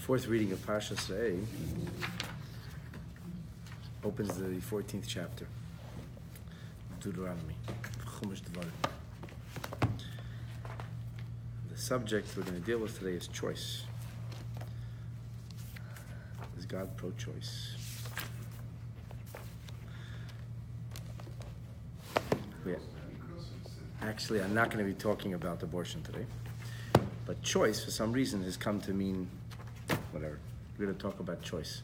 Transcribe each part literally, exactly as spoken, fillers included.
Fourth reading of Parshas Re'eh opens the fourteenth chapter of Deuteronomy. Chumash Devarim. The subject we're going to deal with today is choice. Is God pro-choice? Yeah. Actually, I'm not going to be talking about abortion today, but choice, for some reason, has come to mean whatever. We're going to talk about choice.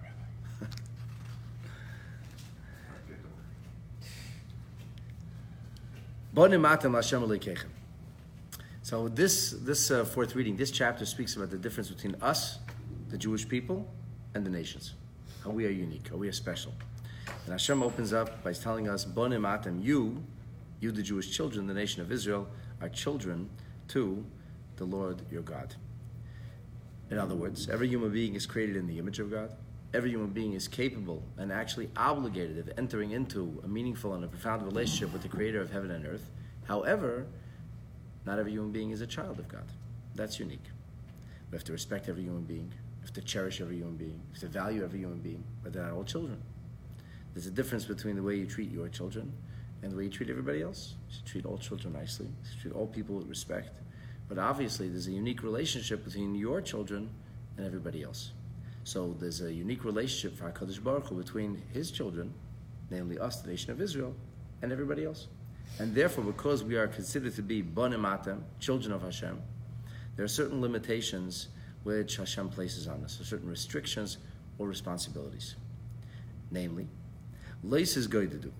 So this this uh, fourth reading, this chapter speaks about the difference between us, the Jewish people, and the nations. How we are unique, how we are special. And Hashem opens up by telling us, Bonim atem, you, you the Jewish children, the nation of Israel, are children to the Lord your God. In other words, every human being is created in the image of God. Every human being is capable and actually obligated of entering into a meaningful and a profound relationship with the Creator of heaven and earth. However, not every human being is a child of God. That's unique. We have to respect every human being. We have to cherish every human being. We have to value every human being, but they're not all children. There's a difference between the way you treat your children and the way you treat everybody else. You should treat all children nicely. You should treat all people with respect. But obviously, there's a unique relationship between your children and everybody else. So there's a unique relationship for HaKadosh Baruch Hu between His children, namely us, the nation of Israel, and everybody else. And therefore, because we are considered to be Bonim Atem, children of Hashem, there are certain limitations which Hashem places on us, or certain restrictions or responsibilities. Namely, Leis is going to do.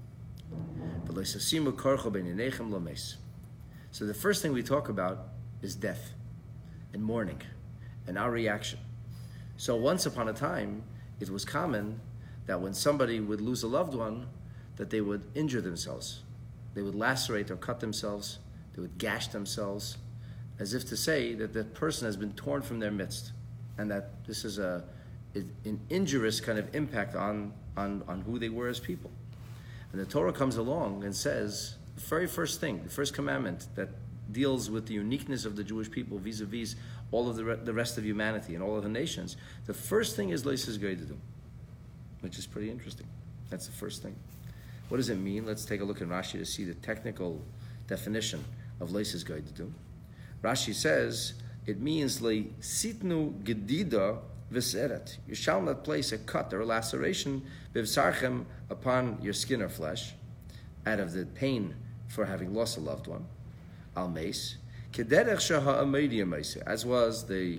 So the first thing we talk about is death and mourning and our reaction. So once upon a time, it was common that when somebody would lose a loved one, that they would injure themselves. They would lacerate or cut themselves. They would gash themselves, as if to say that the person has been torn from their midst, and that this is a an injurious kind of impact on, on, on who they were as people. And the Torah comes along and says, the very first thing, the first commandment that deals with the uniqueness of the Jewish people vis-a-vis all of the, re- the rest of humanity and all of the nations, the first thing is Leis Goydadu, which is pretty interesting. That's the first thing. What does it mean? Let's take a look at Rashi to see the technical definition of Leis Goydadu. Rashi says, it means Le sitnu gedida v'seret. You shall not place a cut or a laceration b'vsarchem upon your skin or flesh, out of the pain for having lost a loved one. Al meis, kederech shaha amedia meise, as was the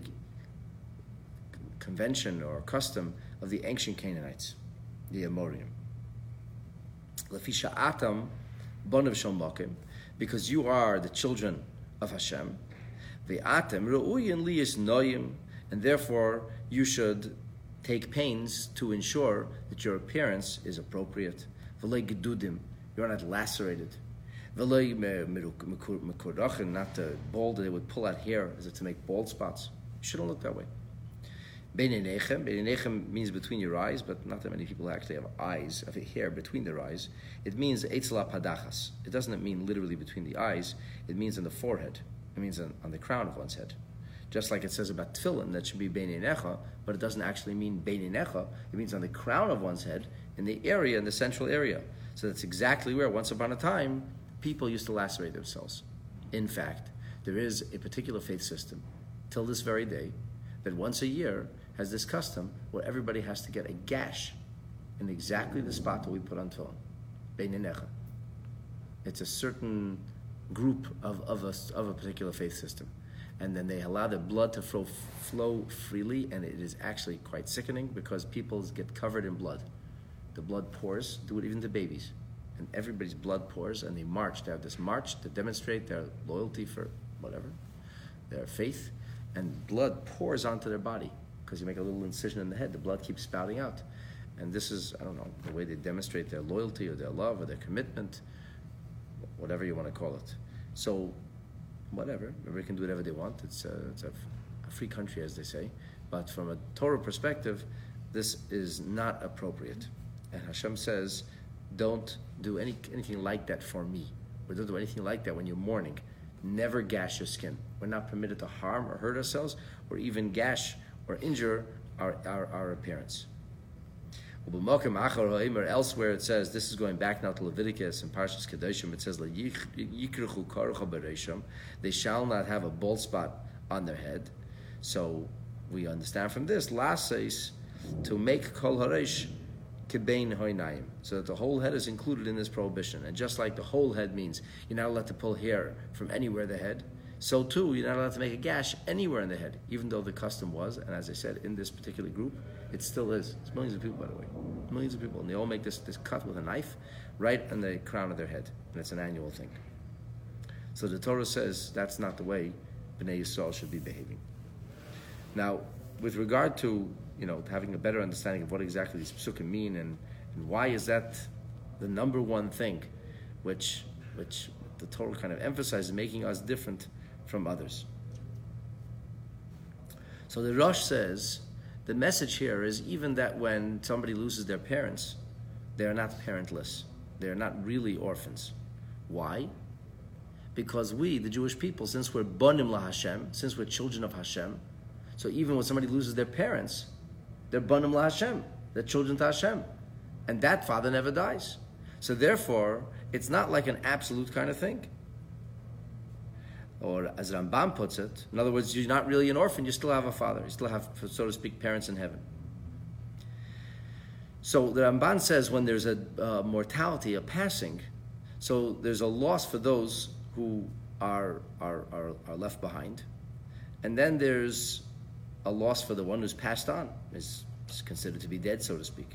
convention or custom of the ancient Canaanites, the Amorim. Lefisha atam bonav shalmakim, because you are the children of Hashem. Ve'atem ru'uyin liyis noyim, and therefore you should take pains to ensure that your appearance is appropriate. V'lei gedudim, you are not lacerated. V'lei mekurachin, not the bald, they would pull out hair as if to make bald spots. You shouldn't look that way. Beineinechem, beineinechem means between your eyes, but not that many people actually have eyes, have hair between their eyes. It means eitzla padachas. It doesn't mean literally between the eyes. It means on the forehead. It means on, on the crown of one's head. Just like it says about tefillin, that should be beineinecha, but it doesn't actually mean beineinecha. It means on the crown of one's head, in the area, in the central area. So that's exactly where, once upon a time, people used to lacerate themselves. In fact, there is a particular faith system, till this very day, that once a year has this custom where everybody has to get a gash in exactly the spot that we put on tefillin. Beineinecha. It's a certain group of, of, a, of a particular faith system. And then they allow the blood to flow, flow freely, and it is actually quite sickening because people get covered in blood. The blood pours, do it even to babies. And everybody's blood pours, and they march. They have this march to demonstrate their loyalty for whatever, their faith, and blood pours onto their body because you make a little incision in the head. The blood keeps spouting out. And this is, I don't know, the way they demonstrate their loyalty or their love or their commitment, whatever you want to call it. So, whatever, everybody can do whatever they want. It's a, it's a, a free country, as they say. But from a Torah perspective, this is not appropriate. And Hashem says, don't do any anything like that for me. Or don't do anything like that when you're mourning. Never gash your skin. We're not permitted to harm or hurt ourselves, or even gash or injure our, our, our appearance. Elsewhere it says, this is going back now to Leviticus and Parshas Kedoshim, it says, they shall not have a bald spot on their head. So we understand from this, lases, to make kol haresh kebein hoinayim, so that the whole head is included in this prohibition. And just like the whole head means you're not allowed to pull hair from anywhere in the head, so too you're not allowed to make a gash anywhere in the head, even though the custom was, and as I said, in this particular group, it still is. It's millions of people, by the way. Millions of people. And they all make this, this cut with a knife right on the crown of their head. And it's an annual thing. So the Torah says that's not the way Bnei Yisrael should be behaving. Now, with regard to, you know, having a better understanding of what exactly these psukim mean and, and why is that the number one thing which which the Torah kind of emphasizes, making us different from others. So the Rosh says, the message here is even that when somebody loses their parents, they are not parentless. They are not really orphans. Why? Because we, the Jewish people, since we're bonim la Hashem, since we're children of Hashem, so even when somebody loses their parents, they're bonim la Hashem. They're children to Hashem. And that father never dies. So therefore, it's not like an absolute kind of thing. Or as Rambam puts it, in other words, you're not really an orphan, you still have a father. You still have, so to speak, parents in heaven. So the Ramban says when there's a uh, mortality, a passing, so there's a loss for those who are, are, are, are left behind. And then there's a loss for the one who's passed on, is, is considered to be dead, so to speak.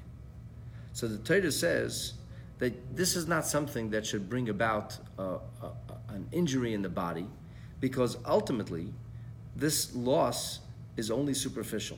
So the Torah says that this is not something that should bring about uh, a, an injury in the body, because ultimately, this loss is only superficial.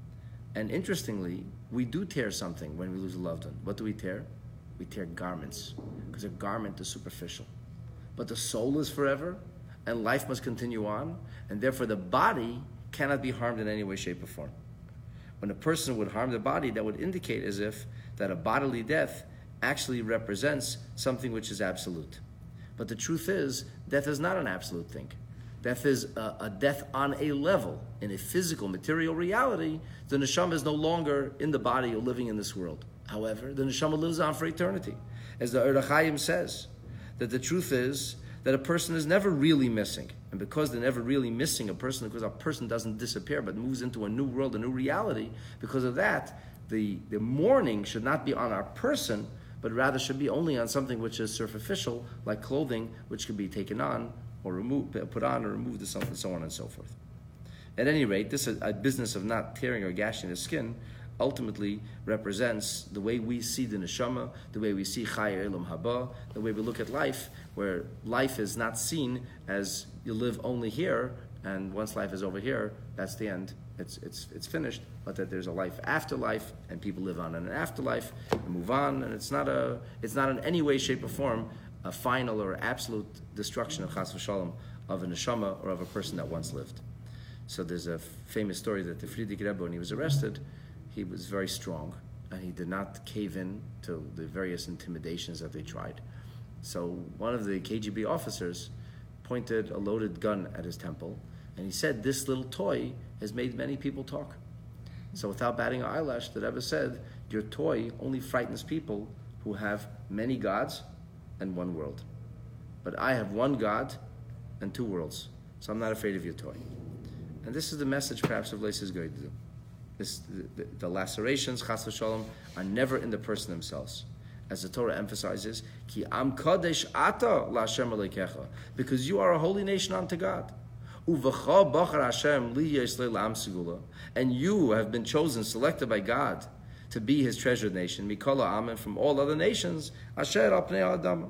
And interestingly, we do tear something when we lose a loved one. What do we tear? We tear garments, because a garment is superficial. But the soul is forever, and life must continue on, and therefore the body cannot be harmed in any way, shape, or form. When a person would harm the body, that would indicate as if that a bodily death actually represents something which is absolute. But the truth is, death is not an absolute thing. Death is a, a death on a level. In a physical, material reality, the neshama is no longer in the body or living in this world. However, the neshama lives on for eternity. As the Or HaChaim says, that the truth is that a person is never really missing. And because they're never really missing a person, because a person doesn't disappear but moves into a new world, a new reality, because of that, the, the mourning should not be on our person, but rather should be only on something which is superficial, like clothing, which could be taken on, or removed, put on or removed, or something, so on and so forth. At any rate, this is a business of not tearing or gashing the skin ultimately represents the way we see the neshama, the way we see Chai Olam Haba, the way we look at life, where life is not seen as you live only here, and once life is over here, that's the end. It's it's it's finished. But that there's a life after life, and people live on in an afterlife, and move on, and it's not a it's not in any way, shape, or form a final or absolute destruction of Chas v'Shalom of a neshama or of a person that once lived. So there's a famous story that the Frierdiker Rebbe, when he was arrested, he was very strong, and he did not cave in to the various intimidations that they tried. So one of the K G B officers pointed a loaded gun at his temple, and he said, "This little toy has made many people talk." So without batting an eyelash, the Rebbe said, "Your toy only frightens people who have many gods and one world. But I have one God and two worlds, so I'm not afraid of your toy." And this is the message perhaps of Leis is going to do. This, the, the, the lacerations, chas v'shalom, are never in the person themselves. As the Torah emphasizes, Ki am kadesh ata la'Hashem aleikecha, because you are a holy nation unto God. Uvecha bachar Hashem li yesh le'lam segula, and you have been chosen, selected by God to be His treasured nation, mikol ha'amim, from all other nations, asher al pnei ha'adama.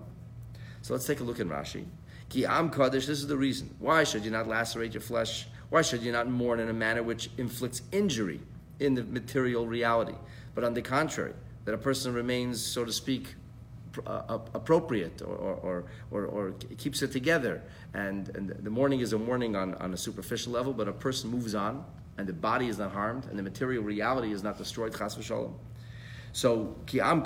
So let's take a look at Rashi. Ki am kadesh, this is the reason. Why should you not lacerate your flesh? Why should you not mourn in a manner which inflicts injury in the material reality? But on the contrary, that a person remains, so to speak, uh, appropriate or, or, or, or keeps it together. And, and the mourning is a mourning on, on a superficial level, but a person moves on, and the body is not harmed, and the material reality is not destroyed, chas v'shalom. So, ki am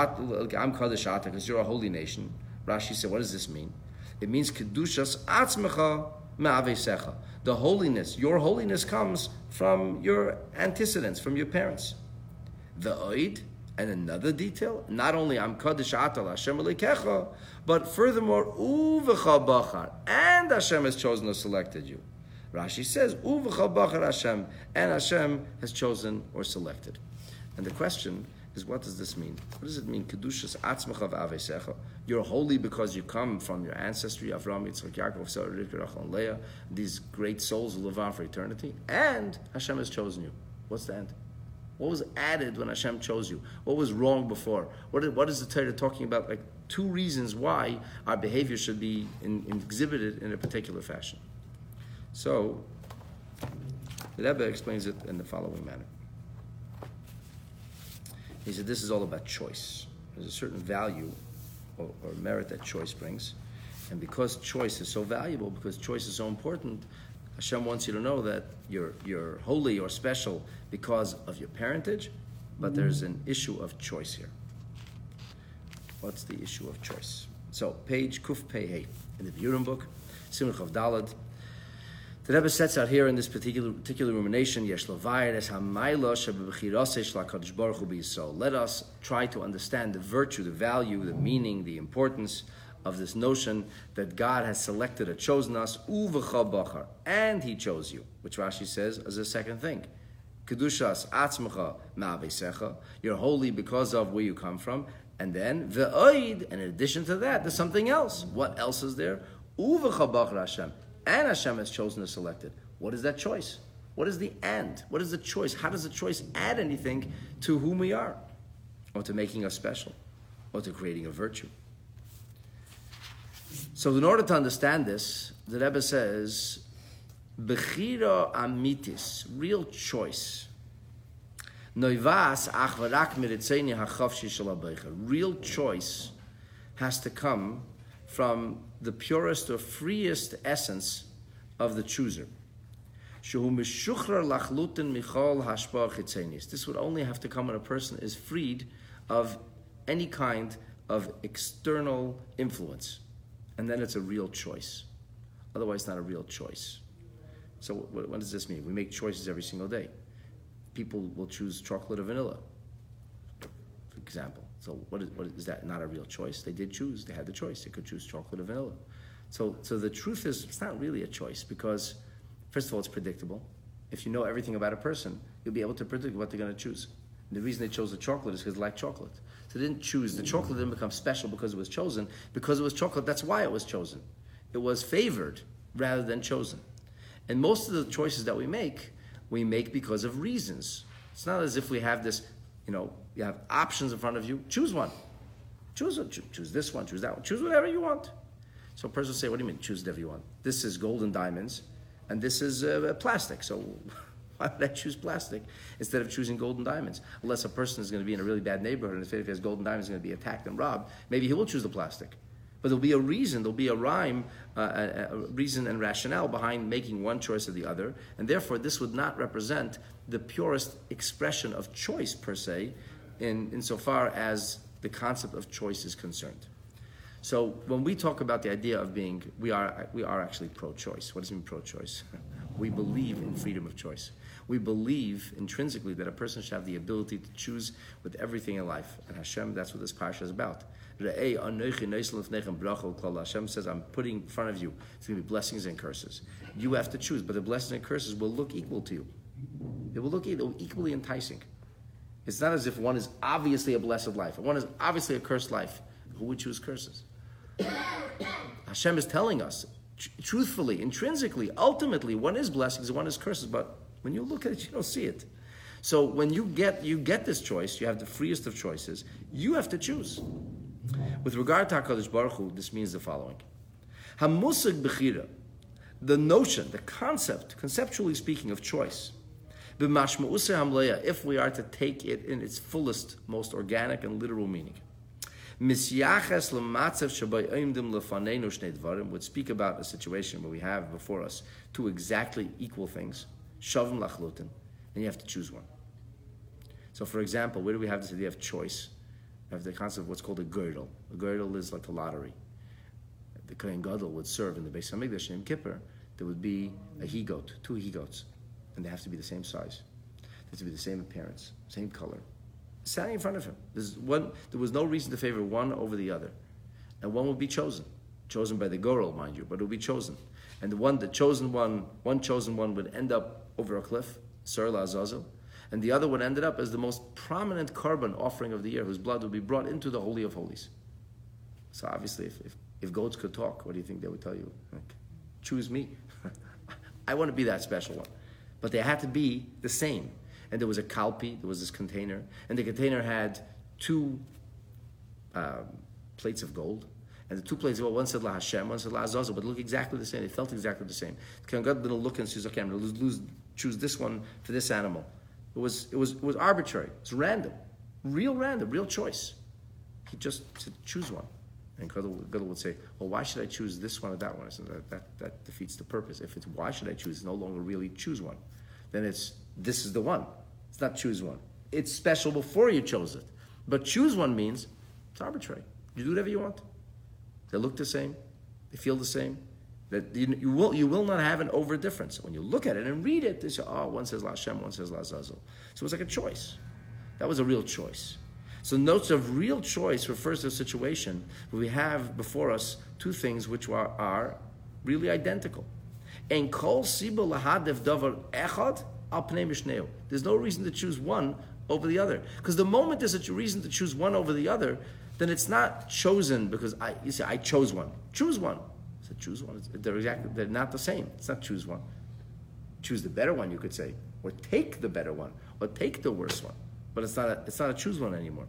kadeshat, because you're a holy nation. Rashi said, what does this mean? It means kedushas atzmecha me'avesecha. The holiness, your holiness comes from your antecedents, from your parents. The oid, and another detail, not only am kadosh atal Hashem Elokecha, but furthermore, uvecha bachar, and Hashem has chosen or selected you. Rashi says, uvecha bachar Hashem, and Hashem has chosen or selected. And the question is, what does this mean? What does it mean? Kedushas atzmacha v'avesecha. You're holy because you come from your ancestry, Avraham, Yitzchak, Yaakov, Sarah, Rivka, Rachel, and Leah, these great souls who live on for eternity, and Hashem has chosen you. What's the end? What was added when Hashem chose you? What was wrong before? What is, what is the Torah talking about? Like two reasons why our behavior should be in, in exhibited in a particular fashion. So, the Rebbe explains it in the following manner. He said this is all about choice. There's a certain value or, or merit that choice brings. And because choice is so valuable, because choice is so important, Hashem wants you to know that you're you're holy or special because of your parentage, but there's an issue of choice here. What's the issue of choice? So, page Kuf Pei Hey in the Biurim book, Simcha of Dalad. The Rebbe sets out here in this particular particular rumination, Yesh Lavayr es hamayla shebechirasei shel HaKadosh Baruch Hu b'Yisrael. Let us try to understand the virtue, the value, the meaning, the importance of this notion that God has selected or chosen us, uvecha bachar, and He chose you, which Rashi says is a second thing. Kedushas atzmecha ma'avesecha, you're holy because of where you come from, and then ve'oid, and in addition to that, there's something else. What else is there? Uvecha bachar Hashem, and Hashem has chosen or selected. What is that choice? What is the and? What is the choice? How does the choice add anything to whom we are, or to making us special, or to creating a virtue? So in order to understand this, the Rebbe says, Bechira amitis, real choice. Noivas achvarak miritzeni hachavshi shel habaycher. Real choice has to come from the purest or freest essence of the chooser. Shehu mishuchrar lachlutin michal hashpah chitzenis. This would only have to come when a person is freed of any kind of external influence. And then it's a real choice. Otherwise, it's not a real choice. So what, what does this mean? We make choices every single day. People will choose chocolate or vanilla, for example. So what is, what is that? Not a real choice. They did choose. They had the choice. They could choose chocolate or vanilla. So, so the truth is, it's not really a choice because, first of all, it's predictable. If you know everything about a person, you'll be able to predict what they're going to choose. And the reason they chose the chocolate is because they like chocolate. So they didn't choose. The chocolate didn't become special because it was chosen. Because it was chocolate, that's why it was chosen. It was favored rather than chosen. And most of the choices that we make, we make because of reasons. It's not as if we have this, you know, you have options in front of you. Choose one. Choose one. Choose this one. Choose that one. Choose whatever you want. So a person will say, what do you mean, choose whatever you want? This is gold and diamonds, and this is uh, plastic. So why would I choose plastic instead of choosing gold and diamonds? Unless a person is going to be in a really bad neighborhood and if he has gold and diamonds, he's going to be attacked and robbed, maybe he will choose the plastic. But there'll be a reason, there'll be a rhyme, uh, a, a reason and rationale behind making one choice or the other, and therefore this would not represent the purest expression of choice per se, in insofar as the concept of choice is concerned. So when we talk about the idea of being, we are we are actually pro-choice. What does it mean pro-choice? We believe in freedom of choice. We believe intrinsically that a person should have the ability to choose with everything in life. And Hashem, that's what this parsha is about. Hashem says, I'm putting in front of you, it's going to be blessings and curses. You have to choose, but the blessings and curses will look equal to you. It will look equally enticing. It's not as if one is obviously a blessed life, and one is obviously a cursed life. Who would choose curses? Hashem is telling us, tr- truthfully, intrinsically, ultimately, one is blessings and one is curses, but when you look at it, you don't see it. So when you get you get this choice, you have the freest of choices, you have to choose. With regard to HaKadosh Baruch Hu, this means the following. HaMusag Bechira, the notion, the concept, conceptually speaking, of choice, b'mashma'usei hamleya, if we are to take it in its fullest, most organic and literal meaning, misyaches l'matzav shabay oimdim lefaneinu shnei dvarim, would speak about a situation where we have before us two exactly equal things, shavim lachlutin, and you have to choose one. So, for example, where do we have this idea of choice? We have the concept of what's called a girdle. A girdle is like a lottery. The Kohen Gadol would serve in the Beis Hamikdash Yom Kippur. there would be a he-goat, two he-goats, and they have to be the same size. They have to be the same appearance, same color. Standing in front of him. There's one, there was no reason to favor one over the other. And one would be chosen. Chosen by the Goral, mind you, but it would be chosen. And the one, the chosen one, one chosen one would end up over a cliff, Sur La Azazel, and the other one ended up as the most prominent korban offering of the year, whose blood would be brought into the Holy of Holies. So obviously, if, if, if goats could talk, what do you think they would tell you? Like, choose me. I want to be that special one. But they had to be the same. And there was a kalpi, there was this container, and the container had two um, plates of gold. And the two plates of gold, one said La Hashem, one said La Azazel, but look exactly the same. They felt exactly the same. The God didn't look and says, okay, I'm going to lose, choose this one for this animal. It was, it was, it was arbitrary. It was random. Real random, real choice. He just said, choose one. And Gadol would say, well, why should I choose this one or that one? I said, that, that, that defeats the purpose. If it's why should I choose, it's no longer really choose one. Then it's, this is the one. It's not choose one. It's special before you chose it. But choose one means it's arbitrary. You do whatever you want. They look the same. They feel the same. That you, you will you will not have an over difference. When you look at it and read it, they say, oh, one says La Hashem, one says La Azazel. So it was like a choice. That was a real choice. So notes of real choice refers to a situation where we have before us two things which are, are really identical. En kol siba lahadev davar echad al pnei mishneo. There's no reason to choose one over the other. Because the moment there's a reason to choose one over the other, then it's not chosen because I you say I chose one. Choose one. I said choose one. They're exactly they're not the same. It's not choose one. Choose the better one, you could say, or take the better one, or take the worse one. But it's not a, it's not a choose one anymore.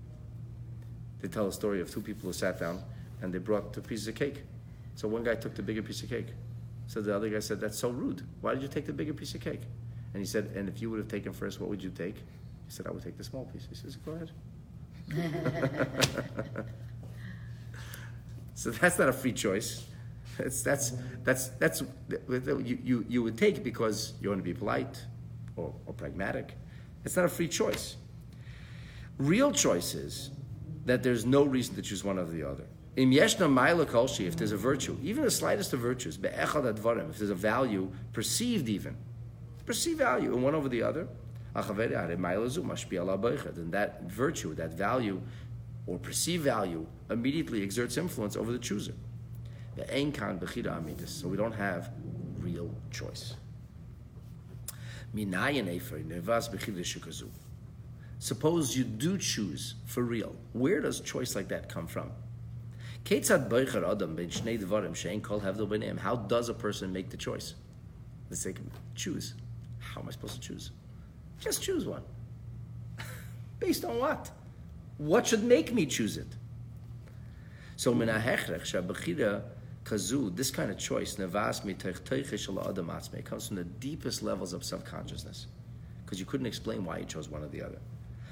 They tell a story of two people who sat down and they brought two pieces of cake. So one guy took the bigger piece of cake. So the other guy said, that's so rude. Why did you take the bigger piece of cake? And he said, and if you would have taken first, what would you take? He said, I would take the small piece. He says, go ahead. So that's not a free choice. It's, that's that's that's you, you you would take because you want to be polite or, or pragmatic. It's not a free choice. Real choice is that there's no reason to choose one over the other. Im yeshna ma'ila kolshi, if there's a virtue, even the slightest of virtues, be'echad advarim, if there's a value perceived even, perceived value in one over the other, then that virtue, that value, or perceived value, immediately exerts influence over the chooser. So we don't have real choice. Suppose you do choose for real. Where does choice like that come from? How does a person make the choice? Let's say choose. How am I supposed to choose? Just choose one. Based on what? What should make me choose it? So kazu, this kind of choice, nevas comes from the deepest levels of subconsciousness, because you couldn't explain why you chose one or the other.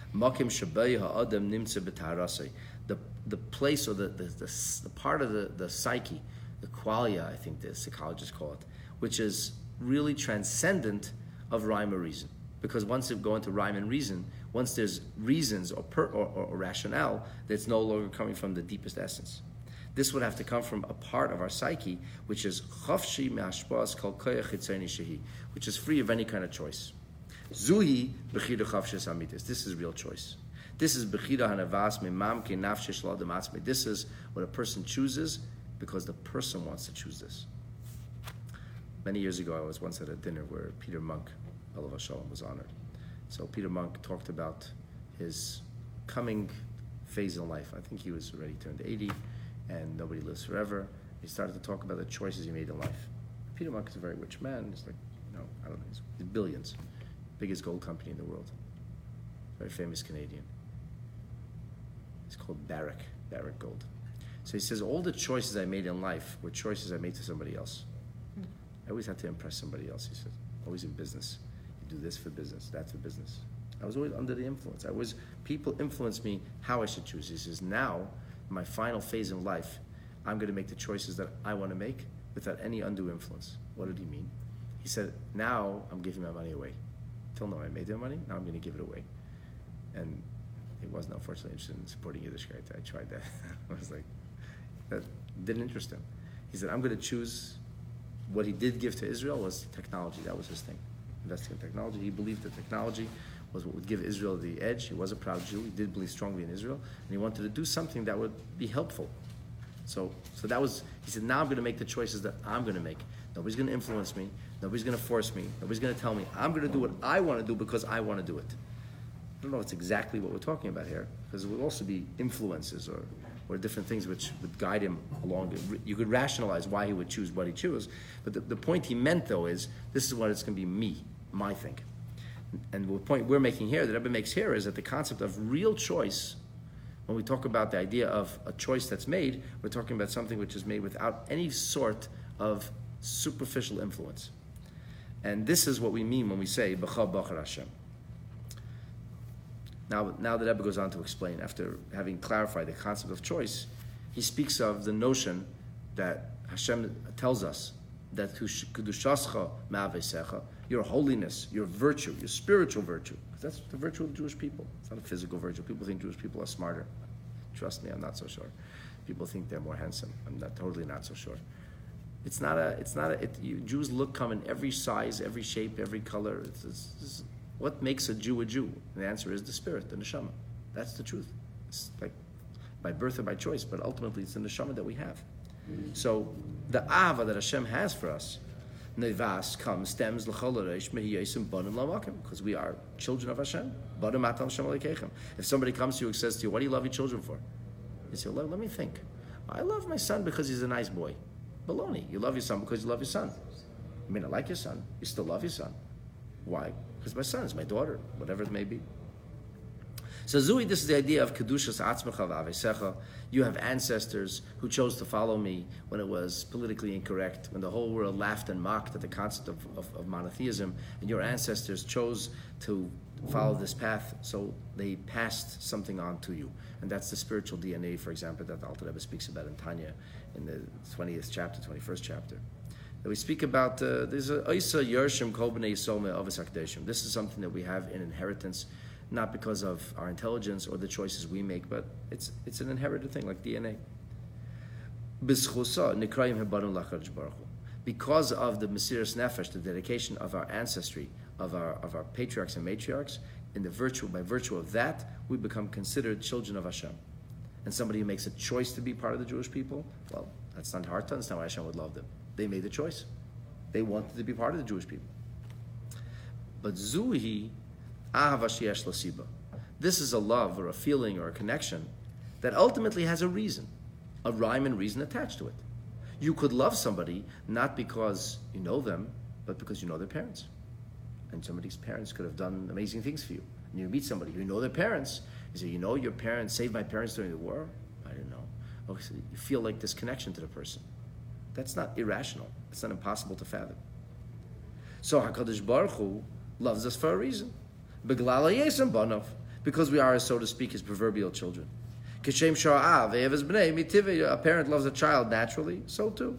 The the place or the the, the, the part of the, the psyche, the qualia, I think the psychologists call it, which is really transcendent of rhyme or reason. Because once you go into rhyme and reason, once there's reasons or, per, or, or, or rationale, that's no longer coming from the deepest essence. This would have to come from a part of our psyche, which is chafshi me'ashpas kol koyach chitzoni shehi, which is free of any kind of choice. Zuhi bechira chavshis amitis. This is real choice. This is bechira hanavas memamke nafshe shel adam atzmei. This is what a person chooses because the person wants to choose this. Many years ago, I was once at a dinner where Peter Monk, Olav Hashalom, was honored. So Peter Monk talked about his coming phase in life. I think he was already turned eighty, and nobody lives forever. He started to talk about the choices he made in life. Peter Monk is a very rich man. He's like, you know, I don't know, he's billions. Biggest gold company in the world. Very famous Canadian. It's called Barrick, Barrick Gold. So he says, all the choices I made in life were choices I made to somebody else. I always had to impress somebody else, he said. Always in business. You do this for business, that for business. I was always under the influence. I was, people influenced me how I should choose. He says, now, in my final phase in life, I'm going to make the choices that I want to make without any undue influence. What did he mean? He said, now I'm giving my money away. Till now I made their money, now I'm going to give it away. And he wasn't unfortunately interested in supporting Yiddishkeit. I tried that. I was like, that didn't interest him. He said, I'm going to choose what he did give to Israel was technology. That was his thing. Investing in technology. He believed that technology was what would give Israel the edge. He was a proud Jew. He did believe strongly in Israel. And he wanted to do something that would be helpful. So so that was, he said, now I'm going to make the choices that I'm going to make. Nobody's going to influence me. Nobody's going to force me. Nobody's going to tell me. I'm going to do what I want to do because I want to do it. I don't know if it's exactly what we're talking about here, because it would also be influences or, or different things which would guide him along. You could rationalize why he would choose what he chose. But the, the point he meant, though, is this is what it's going to be me, my thing. And the point we're making here, that Rebbe makes here, is that the concept of real choice, when we talk about the idea of a choice that's made, we're talking about something which is made without any sort of superficial influence. And this is what we mean when we say, B'cha B'char Hashem. Now, now that Rebbe goes on to explain, after having clarified the concept of choice, he speaks of the notion that Hashem tells us that Kedushascha Ma'avesecha, your holiness, your virtue, your spiritual virtue, because that's the virtue of the Jewish people. It's not a physical virtue. People think Jewish people are smarter. Trust me, I'm not so sure. People think they're more handsome. I'm not totally not so sure. It's not a. It's not a. It, you, Jews look come in every size, every shape, every color. It's, it's, it's, what makes a Jew a Jew? And the answer is the spirit, the neshama. That's the truth. It's like by birth or by choice, but ultimately it's the neshama that we have. So the ava that Hashem has for us, nevas, comes, stems, because we are children of Hashem. If somebody comes to you and says to you, what do you love your children for? You say, let, let me think. I love my son because he's a nice boy. Baloney. You love your son because you love your son. I mean, I like your son. You still love your son. Why? Because my son is my daughter, whatever it may be. So Zui, this is the idea of Kedushas Atzmecha V'Avesecha. You have ancestors who chose to follow me when it was politically incorrect, when the whole world laughed and mocked at the concept of, of, of monotheism, and your ancestors chose to follow this path, so they passed something on to you. And that's the spiritual D N A, for example, that the Alter Rebbe speaks about in Tanya, in the twentieth chapter, twenty-first chapter. That we speak about, uh, there's a Oisa Yershim Kol B'nei Yisrael Me'avos HaKadoshim. This is something that we have in inheritance, not because of our intelligence or the choices we make, but it's it's an inherited thing, like D N A. B'schusa Nikrayim Hebarim L'Akadosh Baruch Hu. Because of the Mesiras Nefesh, the dedication of our ancestry, of our of our patriarchs and matriarchs, in the virtue by virtue of that, we become considered children of Hashem. And somebody who makes a choice to be part of the Jewish people, well, that's not hard to understand why Hashem would love them. They made the choice. They wanted to be part of the Jewish people. But Zuhi Ahava Sheyesh Lasiba. This is a love or a feeling or a connection that ultimately has a reason, a rhyme and reason attached to it. You could love somebody not because you know them, but because you know their parents. And somebody's parents could have done amazing things for you. And you meet somebody, you know their parents. You say, you know your parents saved my parents during the war? I didn't know. Okay, so you feel like this connection to the person. That's not irrational. It's not impossible to fathom. So HaKadosh Baruch Hu loves us for a reason. Because we are, so to speak, his proverbial children. A parent loves a child naturally, so too.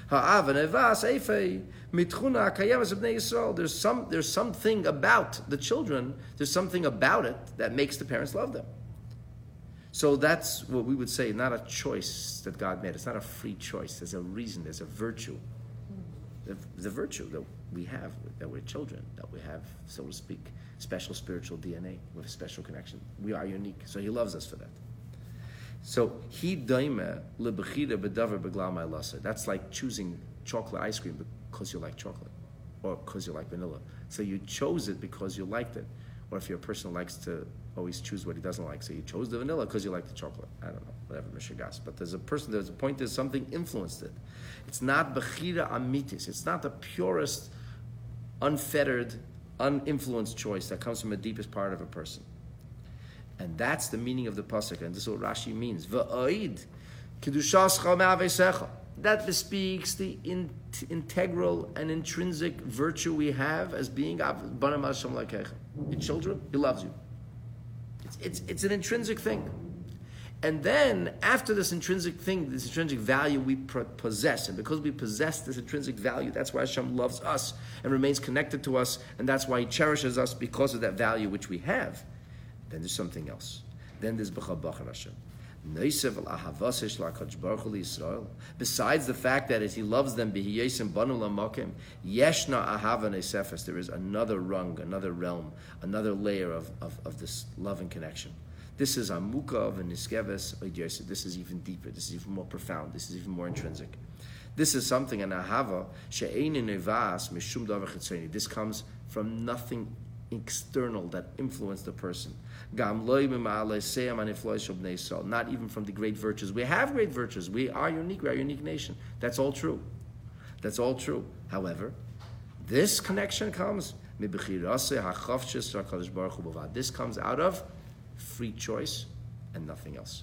There's some there's something about the children, there's something about it that makes the parents love them. So that's what we would say, not a choice that God made. It's not a free choice. There's a reason, there's a virtue. There's a virtue that we have, that we're children, that we have, so to speak, special spiritual D N A with a special connection. We are unique. So he loves us for that. So he daima lebechira bedavar beglal ma'alasa. That's like choosing chocolate ice cream because you like chocolate, or because you like vanilla. So you chose it because you liked it. Or if you're a person who likes to always choose what he doesn't like, so you chose the vanilla because you like the chocolate. I don't know, whatever, Mishigas. But there's a person, there's a point, there's something influenced it. It's not bechira amitis. It's not the purest, unfettered, uninfluenced choice that comes from the deepest part of a person. And that's the meaning of the pasuk, and this is what Rashi means. V'oid kedushascha me'avesecha. That bespeaks the in, integral and intrinsic virtue we have as being Banam Hashem Lakecha. Your children, he loves you. It's, it's it's an intrinsic thing. And then after this intrinsic thing, this intrinsic value we possess, and because we possess this intrinsic value, that's why Hashem loves us and remains connected to us, and that's why he cherishes us because of that value which we have. Then there's something else. Then there's B'cha B'char Hashem. Besides the fact that as he loves them, there is another rung, another realm, another layer of, of, of this love and connection. This is amuka and niskeves oidyosef. This is even deeper. This is even more profound. This is even more intrinsic. This is something an ahava she'eini nevas mishum davar chitzoni. This comes from nothing external that influenced the person. Not even from the great virtues. We have great virtues. We are unique. We are a unique nation. That's all true. That's all true. However, this connection comes. This comes out of free choice and nothing else.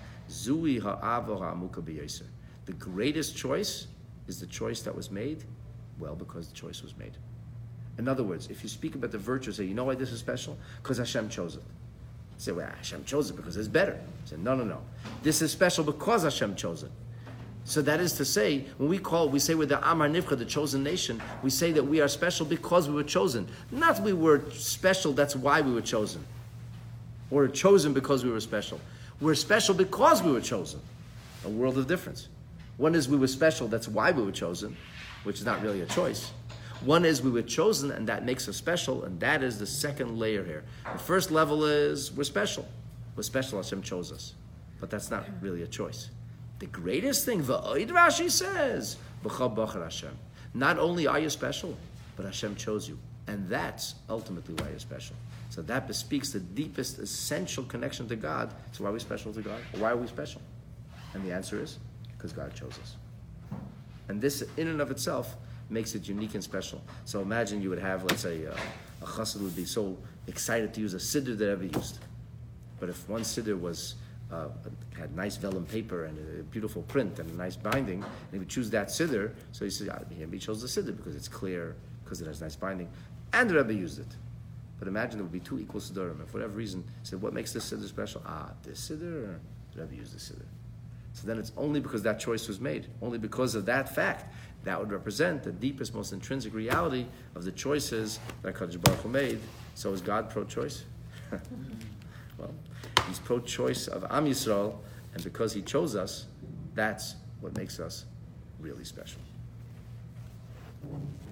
The greatest choice is the choice that was made, well, because the choice was made. In other words, if you speak about the virtue, say, you know why this is special? Because Hashem chose it. Say, well, Hashem chose it because it's better. Say, no, no, no. This is special because Hashem chose it. So that is to say, when we call, we say we're the Amar Nivcha, the chosen nation, we say that we are special because we were chosen. Not we were special, that's why we were chosen. Or chosen because we were special. We're special because we were chosen. A world of difference. One is we were special, that's why we were chosen, which is not really a choice. One is we were chosen, and that makes us special, and that is the second layer here. The first level is we're special. We're special, Hashem chose us. But that's not really a choice. The greatest thing, V'oid Rashi says, B'cha b'char Hashem. Not only are you special, but Hashem chose you. And that's ultimately why you're special. So that bespeaks the deepest, essential connection to God. So why are we special to God? Or why are we special? And the answer is, because God chose us. And this, in and of itself, makes it unique and special. So imagine you would have, let's say, uh, a chassid would be so excited to use a siddur that ever used. But if one siddur was uh, had nice vellum paper and a beautiful print and a nice binding, and he would choose that siddur, so he said, ah, he chose the siddur because it's clear, because it has nice binding, and the Rebbe used it. But imagine there would be two equal siddurim. If for whatever reason, said, what makes this siddur special? Ah, this siddur, or the Rebbe used this siddur. So then it's only because that choice was made, only because of that fact. That would represent the deepest, most intrinsic reality of the choices that HaKadosh Baruch Hu made. So is God pro-choice? Well, He's pro-choice of Am Yisrael, and because He chose us, that's what makes us really special.